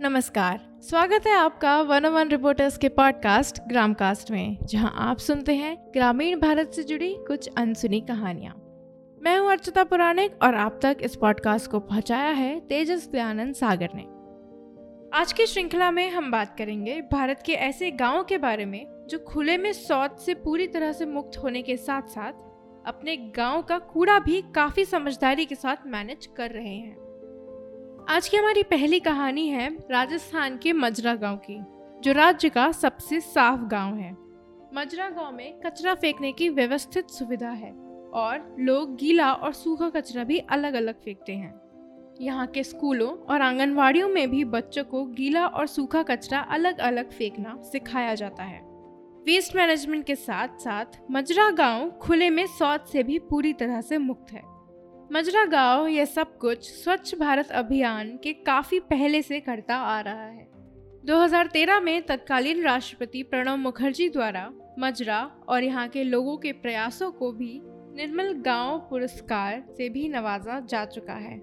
नमस्कार, स्वागत है आपका 101 रिपोर्टर्स के पॉडकास्ट ग्रामकास्ट में, जहां आप सुनते हैं ग्रामीण भारत से जुड़ी कुछ अनसुनी कहानियां। मैं हूं अर्चिता पुराणिक और आप तक इस पॉडकास्ट को पहुंचाया है तेजस दयानंद सागर ने। आज की श्रृंखला में हम बात करेंगे भारत के ऐसे गाँव के बारे में जो खुले में शौच से पूरी तरह से मुक्त होने के साथ साथ अपने गाँव का कूड़ा भी काफी समझदारी के साथ मैनेज कर रहे हैं। आज की हमारी पहली कहानी है राजस्थान के मजरा गांव की, जो राज्य का सबसे साफ गांव है। मजरा गांव में कचरा फेंकने की व्यवस्थित सुविधा है और लोग गीला और सूखा कचरा भी अलग अलग फेंकते हैं। यहाँ के स्कूलों और आंगनवाड़ियों में भी बच्चों को गीला और सूखा कचरा अलग अलग फेंकना सिखाया जाता है। वेस्ट मैनेजमेंट के साथ साथ मजरा गांव खुले में शौच से भी पूरी तरह से मुक्त है। मजरा गांव यह सब कुछ स्वच्छ भारत अभियान के काफी पहले से करता आ रहा है। 2013 में तत्कालीन राष्ट्रपति प्रणब मुखर्जी द्वारा मजरा और यहाँ के लोगों के प्रयासों को भी निर्मल गांव पुरस्कार से भी नवाजा जा चुका है।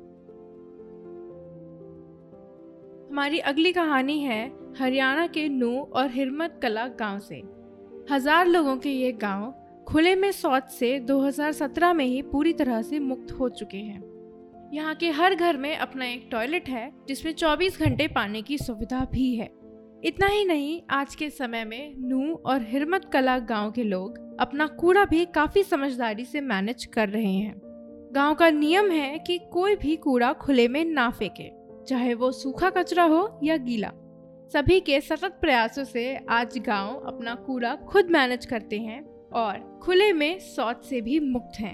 हमारी अगली कहानी है हरियाणा के नू और हिरमत कला गांव से। 1000 लोगों के ये गांव खुले में शौच से 2017 में ही पूरी तरह से मुक्त हो चुके हैं। यहाँ के हर घर में अपना एक टॉयलेट है जिसमें 24 घंटे पानी की सुविधा भी है। इतना ही नहीं, आज के समय में नू और हिरमत कला गांव के लोग अपना कूड़ा भी काफी समझदारी से मैनेज कर रहे हैं। गांव का नियम है कि कोई भी कूड़ा खुले में ना फेंके, चाहे वो सूखा कचरा हो या गीला। सभी के सतत प्रयासों से आज गाँव अपना कूड़ा खुद मैनेज करते हैं और खुले में शौच से भी मुक्त हैं।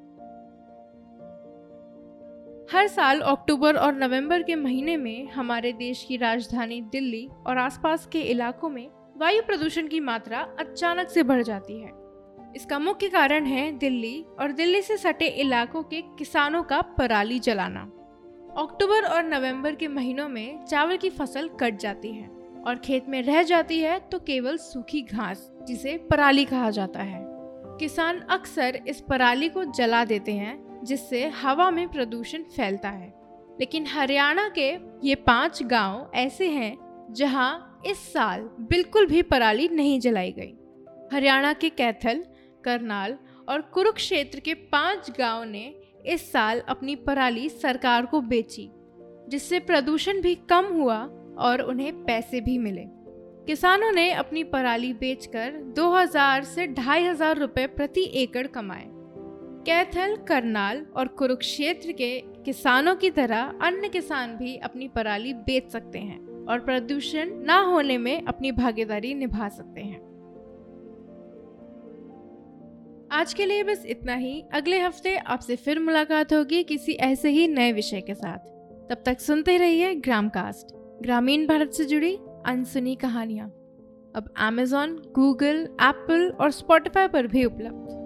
हर साल अक्टूबर और नवंबर के महीने में हमारे देश की राजधानी दिल्ली और आसपास के इलाकों में वायु प्रदूषण की मात्रा अचानक से बढ़ जाती है। इसका मुख्य कारण है दिल्ली और दिल्ली से सटे इलाकों के किसानों का पराली जलाना। अक्टूबर और नवंबर के महीनों में चावल की फसल कट जाती है और खेत में रह जाती है तो केवल सूखी घास, जिसे पराली कहा जाता है। किसान अक्सर इस पराली को जला देते हैं, जिससे हवा में प्रदूषण फैलता है। लेकिन हरियाणा के ये 5 गांव ऐसे हैं जहां इस साल बिल्कुल भी पराली नहीं जलाई गई। हरियाणा के कैथल, करनाल और कुरुक्षेत्र के 5 गांव ने इस साल अपनी पराली सरकार को बेची, जिससे प्रदूषण भी कम हुआ और उन्हें पैसे भी मिले। किसानों ने अपनी पराली बेचकर 2000 से 2500 रुपए प्रति एकड़ कमाए। कैथल, करनाल और कुरुक्षेत्र के किसानों की तरह अन्य किसान भी अपनी पराली बेच सकते हैं और प्रदूषण न होने में अपनी भागीदारी निभा सकते हैं। आज के लिए बस इतना ही। अगले हफ्ते आपसे फिर मुलाकात होगी किसी ऐसे ही नए विषय के साथ। तब तक सुनते रहिए ग्रामकास्ट, ग्रामीण भारत से जुड़ी अनसुनी कहानियां। अब Amazon, Google, Apple और Spotify पर भी उपलब्ध।